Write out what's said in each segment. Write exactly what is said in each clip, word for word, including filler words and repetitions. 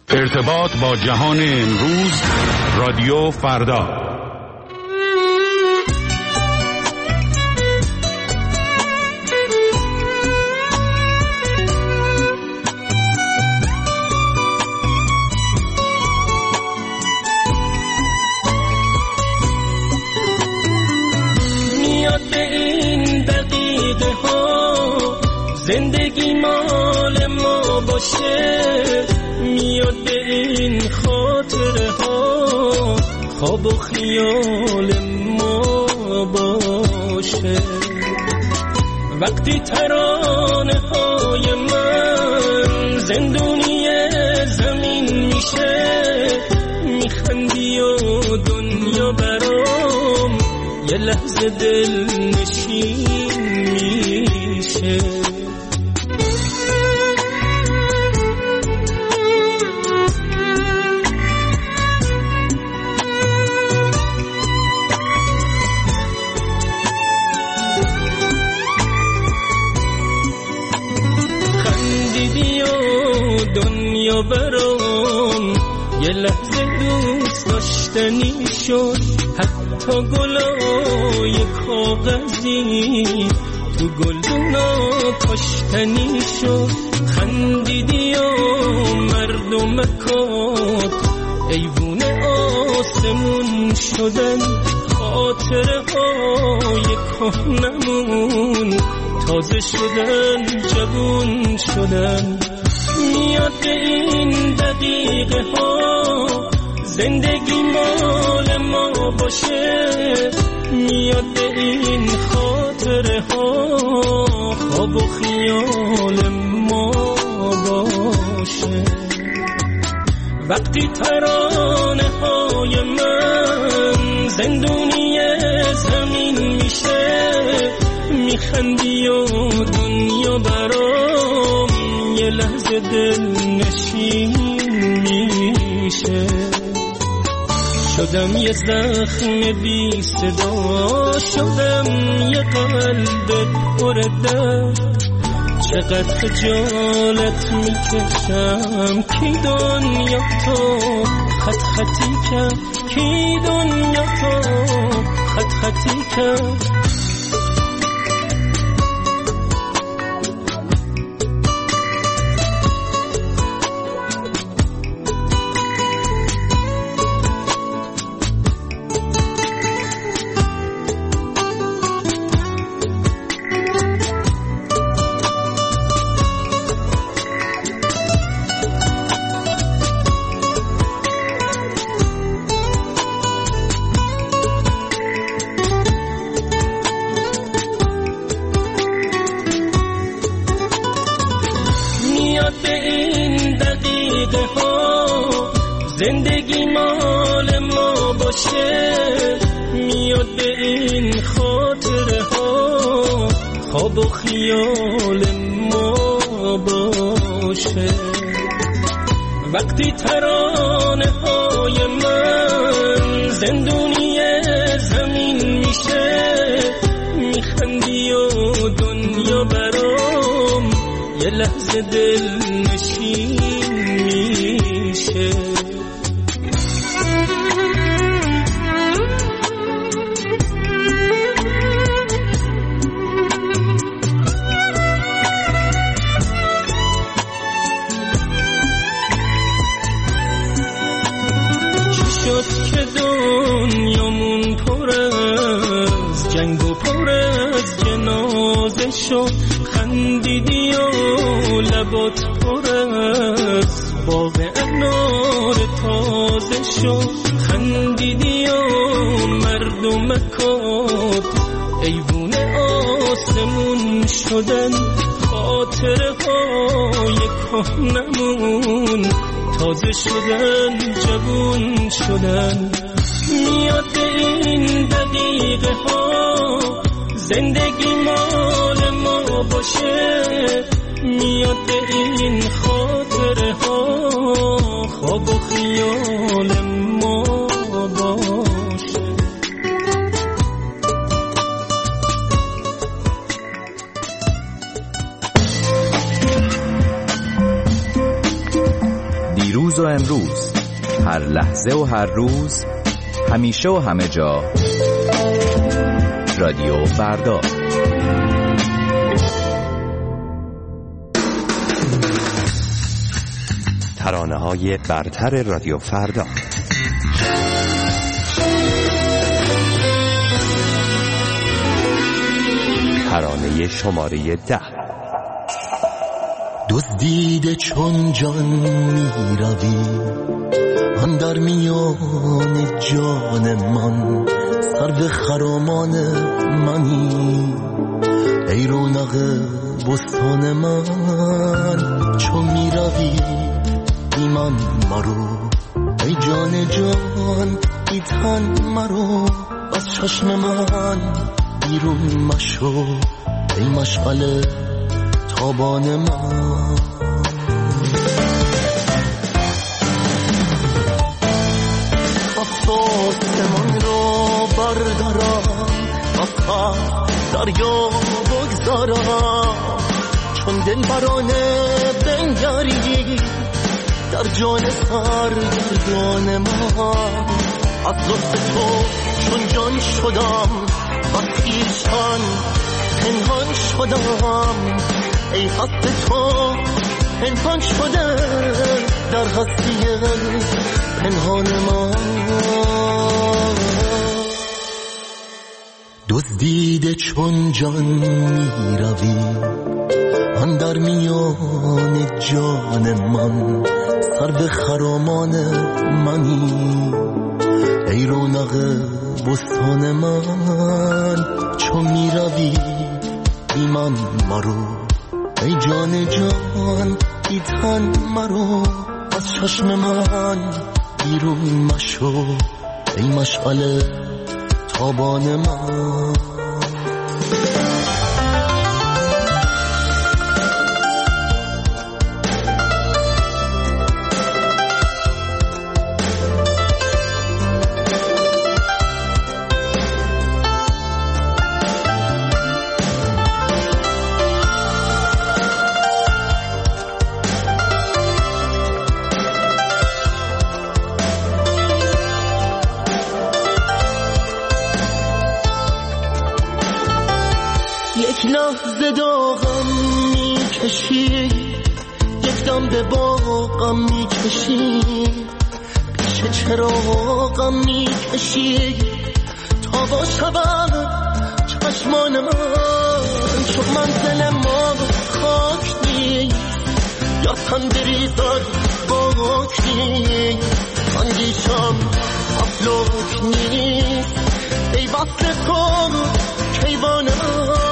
ارتباط با جهان امروز، رادیو فردا. میاد به این دقیقه ها زندگی مال ما باشه، میاد به این خاطره ها خواب و خیال ما باشه. وقتی ترانه های من زندونی زمین میشه، میخندی و دنیا برام یه لحظه دل نشین میشه. دنیا برام یه لحظه دوست داشتنی شد، حتی گلای کاغذی تو گلدونا کاشتنی شد. خندیدی و مردمکات ایوون آسمون شدن، خاطره های کهنمون تازه شدن، جوون شدن. میاد به این دقیقه ها زندگی مال ما باشه، میاد به این خاطره ها خواب و خیال ما باشه. وقتی ترانه های من زندونی زمین میشه، میخندی و دنیا برام یه لحظه دل نشین میشه. شدم یه زخم بی صدا، شدم یه قلب پر درد. چقدر خجالت میکشم، کی دنیا تو خط خطی کرد، کی دنیا تو خط خطی کرد. زندگی مال ما باشه، میاد به این خاطره ها خواب و خیال ما باشه. وقتی ترانه های من زندونی زمین میشه، میخندی و دنیا برام یه لحظه دل نشین میشه. که دنیامون پر از جنگ و پر از جنازه شد، خندیدی و لبات پر از باغ انار تازه شد. خندیدی و مردمکات ایوون آسمون شدن، خاطره های کهنمون تازه شدن، جوون شدن. میاد به این دقیقه ها زندگی مال ما باشه، میاد به این خاطره ها خواب و خیال ما باشه. دیروز و امروز، هر لحظه و هر روز، همیشه و همه جا. رادیو فردا. ترانه‌های برتر رادیو فردا. ترانه شماره ده. دزدیده چون جان می روی، آن در میان جان من، سرو خرامان منی، ای رونق بستان من. چون می روی بی من مرو، ای جان جان بی تن مرو، از چشم من بیرون مشو، ای مشغل تابان من. آسمان رو بردارم، آخا دریا بگذارم، چون دل برانه بنگری در جان سرگردان من. از لطف تو چون جان شدم، وقتیشان پنهان شدم، ای هست تو پنهان شده در هستی پنهان ما. دزدیده چون جان می روی، آن در میان جان من، سرو خرامان منی، ای رونق بستان من. چون می روی بی من مرو، ای جان جان بی تن مرو، از چشم من بیرون مشو، ای مشغل تابان من. یک لحظه داغم میکشی، یک دم به باغم میکشی، پیش چراغم میکشی، تا با شبم چشمان من. چون منزل ما خاک نیست، یا تن بریزد باک نیست، اندیشم افلاک نیست، ای وصل تو کیوان من.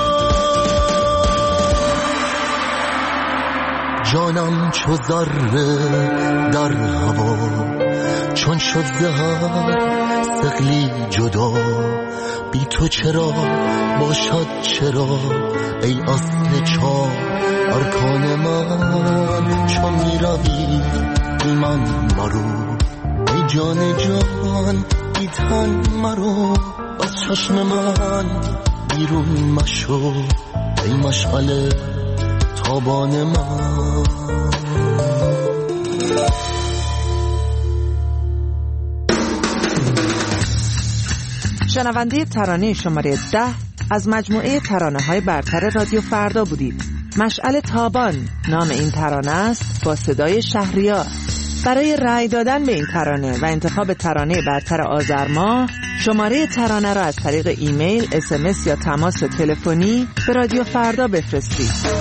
جانم چو ذره در هوا، چون شد زهر ثقلی جدا، بی تو چرا باشد چرا، ای اصل چار ارکان من. چون می روی بی من مرو، ای جان جان بی تن مرو، از چشم من بیرون مشو، ای مشغل تابان من. شنونده ترانه شماره ده از مجموعه ترانه‌های برتر رادیو فردا بودید. مشعل تابان نام این ترانه است، با صدای شهریار. برای رأی دادن به این ترانه و انتخاب ترانه برتر آذر ماه، شماره ترانه را از طریق ایمیل، اس ام اس یا تماس تلفنی به رادیو فردا بفرستید.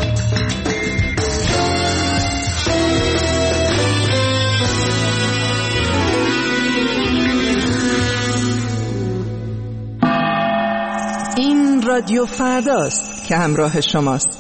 این رادیو فرداست که همراه شماست.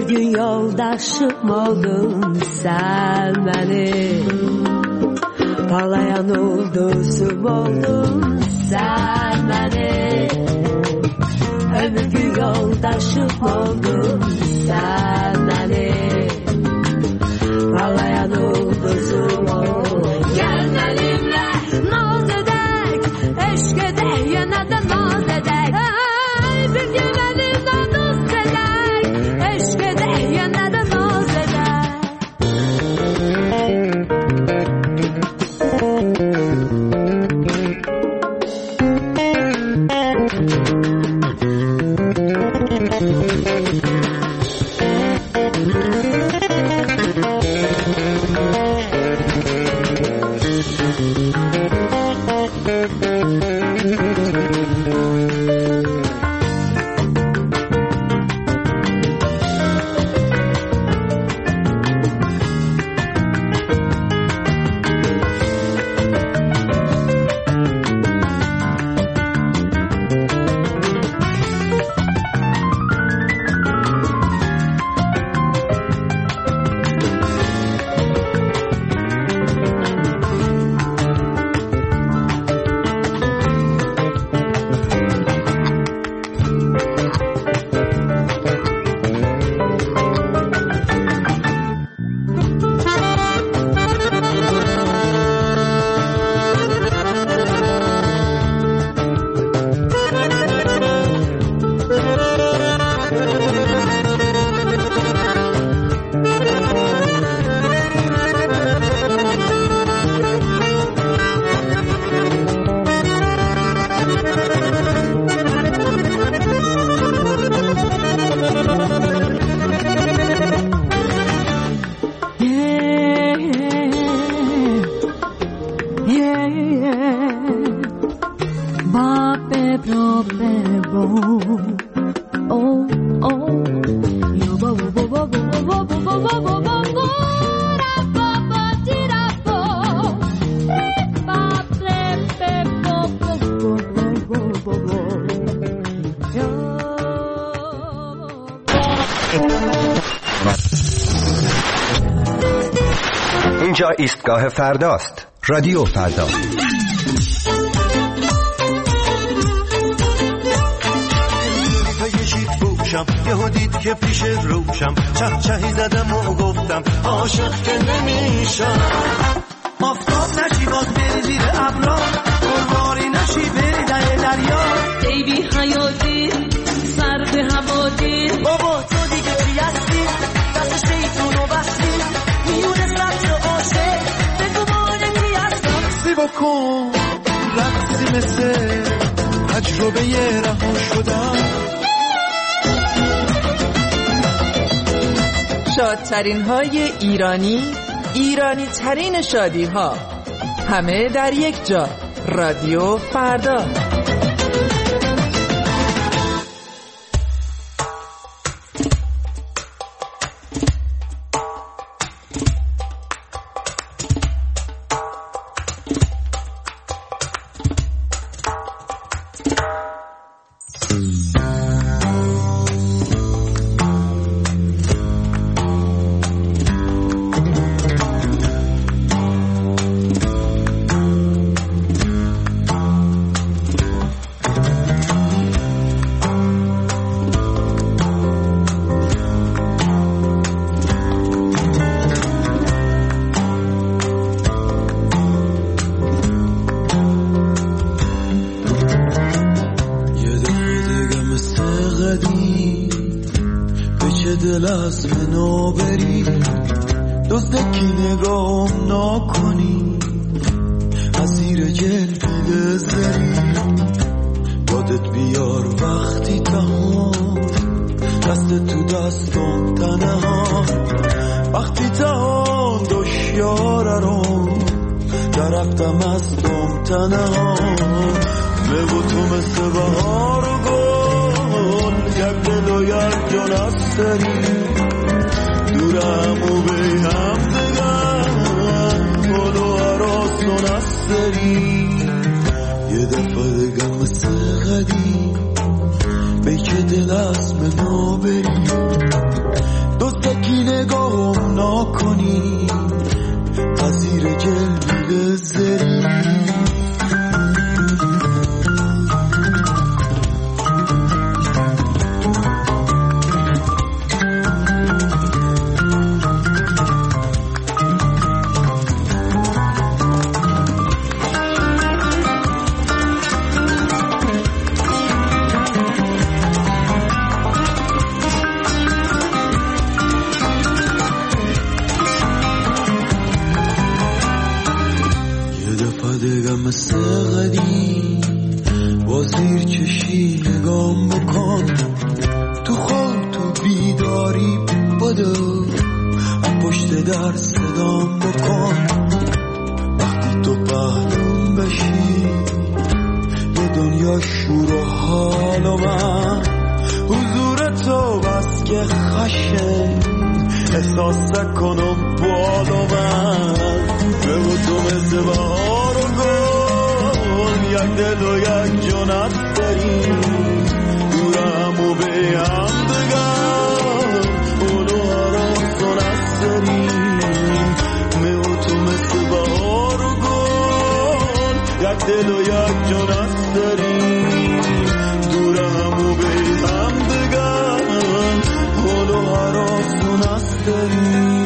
gün yoldaşım oldun sen benim. Parlayan ulduzum oldun sen benim. Ömür gün yoldaşım oldun sen benim. Parlayan ulduzum oldun. Gel benimle naz edek, eşk edek, yana da naz edek. Hey, bir gün benimle dost edek, eşk edek, yana da naz edek. اینجا ایستگاه فرداست. رادیو فردا. یهو دید که پیش روشم چه چهی زدم و گفتم عاشق که نمیشم. آفتاب نشی باز بری زیر ابرا، قربانی نشی بری در دریا. ای بی حیاتی سر به هوا دید، بابا تو دیگه چی هستی؟ دست شیطونو بستی میونه سبز و عاشق بگو مانه کی هستم. سی بکن رقصی مثل تجربه رها شدم. شادترین های ایرانی، ایرانی ترین شادی ها، همه در یک جا. رادیو فردا. دو نکنی پذیر جلوه زری مثل قدیم با زیر چشی نگام بکن تو خواب تو بیداری بدو از پشت در صدام بکن وقتی تو پهلوم بشی یه دنیا شور و حال و من حضور تو بس که خشن احساس کنم بال و من بگو تو مثل بهار و گل یک دل و یک جانت داریم دورم و به هم بگم اولو هراس و نست داریم بگو تو مثل بهار و گل یک دل و یک جانت داریم دورم و به هم بگم اولو هراس و نست داریم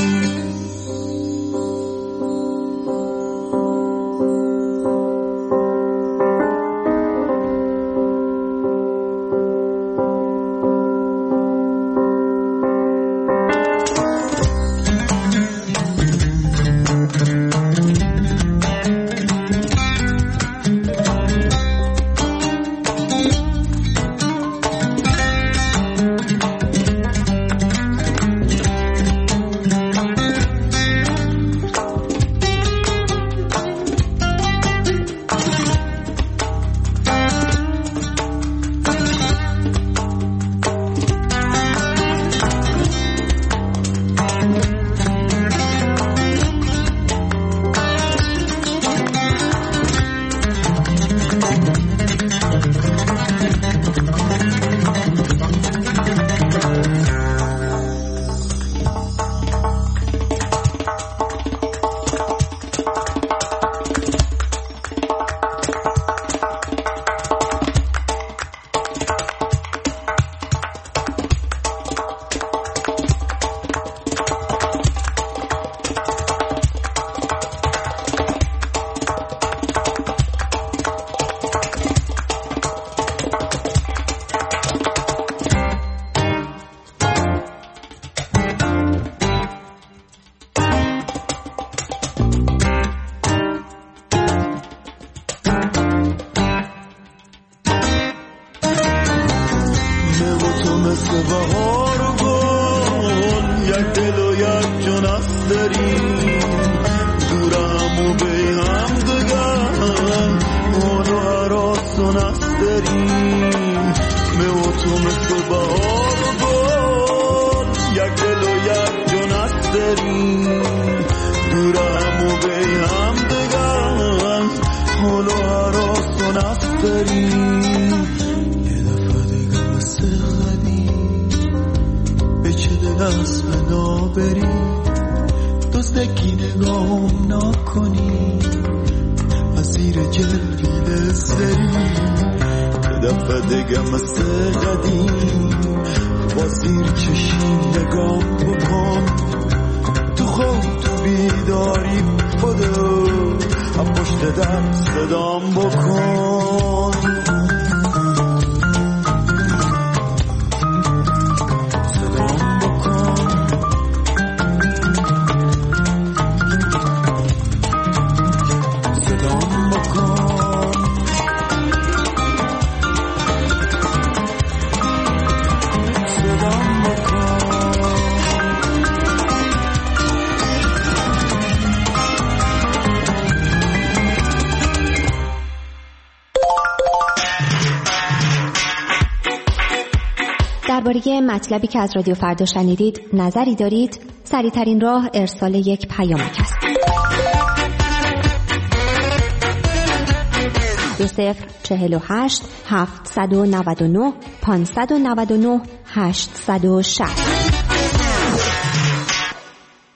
درباره مطلبی که از رادیو فردا شنیدید نظری دارید؟ سریع‌ترین راه ارسال یک پیامک است. دو صفر چهل و هشت هفتصد و نود و نه پانصد و نود و نه هشتصد و شصت.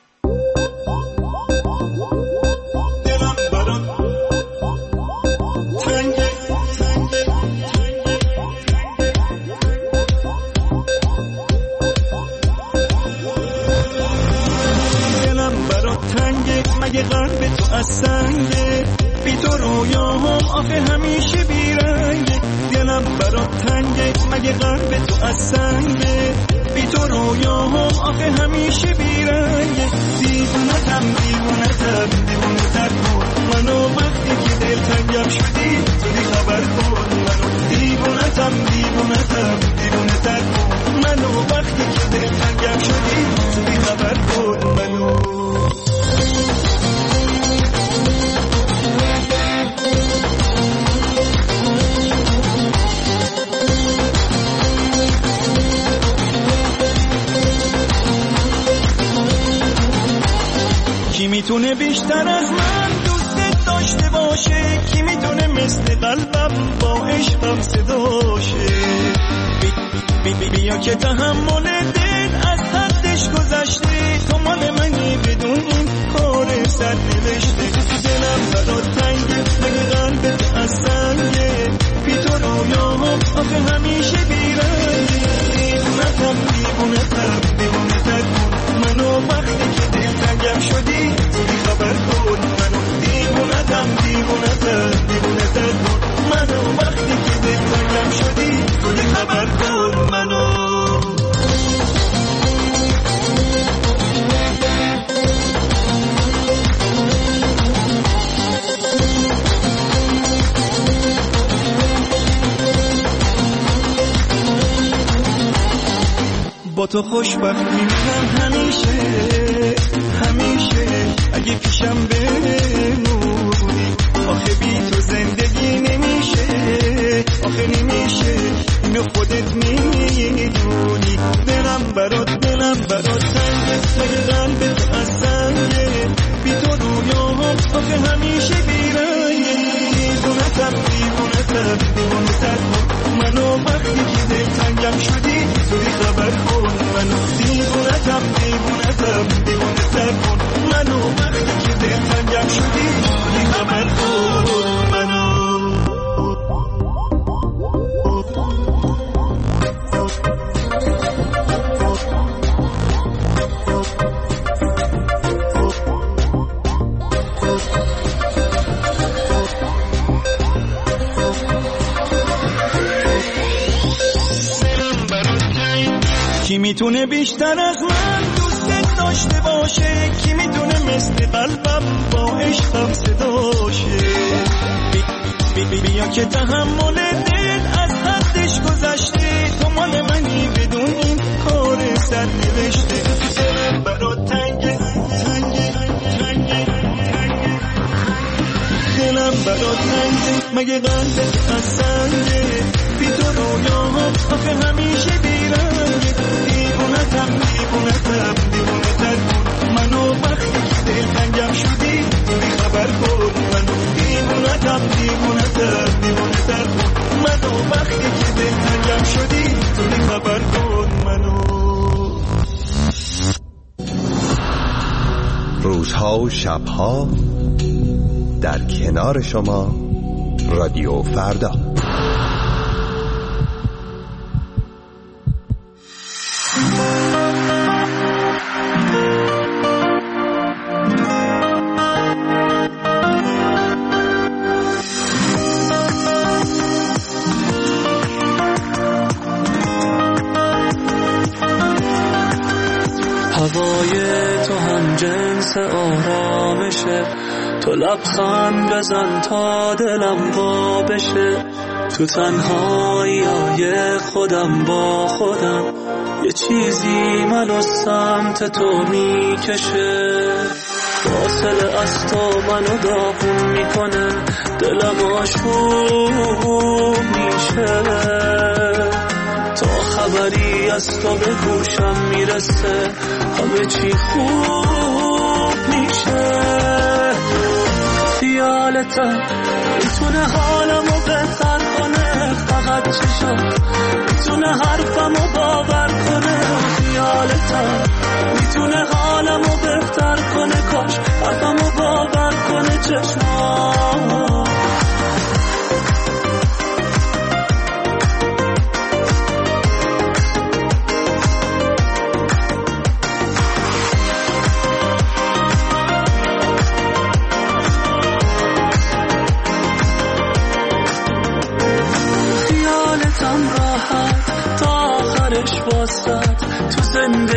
رویاهم آخه همیشه بیرنگه، دلم برات تنگه مگه قلب تو از سنگه. بی تو رویاهم آخه همیشه بیرنگه، دیوونتم دیوونتم دیوونتر کن منو، وقتی که دل تنگم شدی زودی خبر کن منو. دیوونتم دیوونتم دیوونتر کن منو، وقتی که دل تنگم شدی زودی خبر کن منو. کی میتونه بیشتر از من دوست داشته باشه، کی میتونه مثل قلبم با عشقم صداشه. بی بی بیا که تحمل دل از حدش گذشته، تو مال منی بدون این کار سر نوشته. دلم برات تنگه مگه قلبت از سنگه، بی تو رویاهم آخه همیشه بیرنگه. دیوونتم دیوونتم دیوونتر کن منو، وقتی که دل تنگم شدی زودی خبر کن منو. دیوونتم دیوونتم دیوونتر کن منو، وقتی که دل تنگم شدی زودی خبر کن منو. با تو خوشبختی من همیشه همیشه، اگه پیشم بمونی آخه بی تو زندگی نمیشه، آخه نمیشه اینو خودت میدونی. دلم برات دلم برات تنگه مگه قلبت از سنگه، بی تو رویاهم آخه همیشه بیرنگه. دیوونتم دیوونتم دیوونتر کن منو، وقتی که دل تنگم شدی زودی خبر کن منو. دیوونتم دیوونتم دیوونتر کن منو، وقتی که دل تنگم شدی زودی خبر کن منو. کی میتونه بیشتر از من دوست داشته باشه، کی میتونه مثل قلبم با عشقم صداشه. بی بی بیا که تحمل دل از حدش گذشته، تو مال منی بدون این کار سر نوشته. دلم برات تنگه تنگه تنگه تنگه، دلم برات تنگه مگه قلبت از سنگه، بی تو رویاهم آخه همیشه بیرنگه. دیوونتم دیوونتم دیوونتر کن منو، وقتی که دل تنگم شدی زودی خبر کن منو. دیوونتم دیوونتم دیوونتر کن منو، وقتی که دل تنگم شدی زودی خبر کن منو. روزها و شبها در کنار شما رادیو فردا. هوای تو هم جنس آرامشه، تو لبخند بزن تا دلم وا بشه. تو تنهایی های خودم با خودم، یه چیزی منو سمت تو میکشه. فاصله از تو منو داغون میکنه، دلم آشوب میشه. تا خبری از تو به گوشم میرسه، همه چی خوب میشه. خیالتم میتونه حالمو بهتر کنه، فقط چشم میتونه حرفمو باور کنه. خیالتم میتونه حالمو بهتر کنه، کاش حرفمو باور کنه چشمام.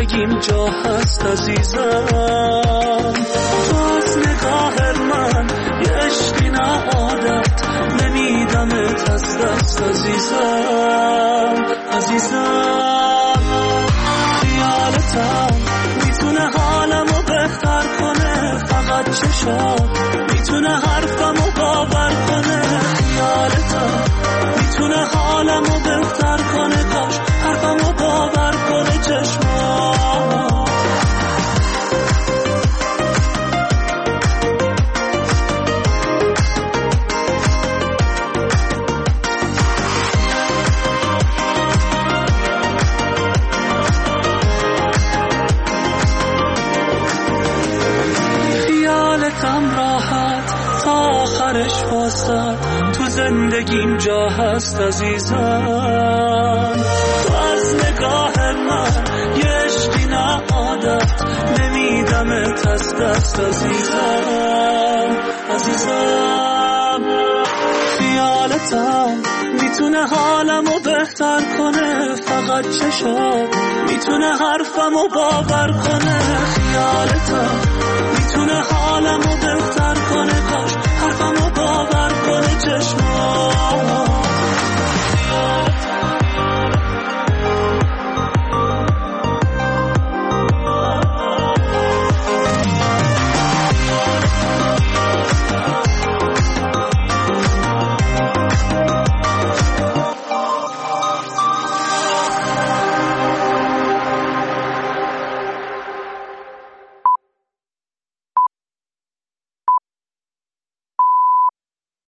زندگیم جا هست عزیزم. تو از نگاه من یه عشقی نه عادت نمیدمت از دست عزیزم عزیزم. خیالتم میتونه حالمو بهتر کنه، فقط چشات میتونه حرفمو باور کنه. خیالتم میتونه حالمو بهتر کنه، کاش حرفمو باور کنه چشمات. خیالتم راحت تا آخرش واسه تو زندگیم جا هست عزیزم. تو از نگاه من یه عشقی نه عادت نمیدمت از دست عزیزم عزیزم. خیالتم میتونه حالمو بهتر کنه، فقط چشات میتونه حرفمو باور کنه. خیالتم میتونه حالمو بهتر کنه، کاش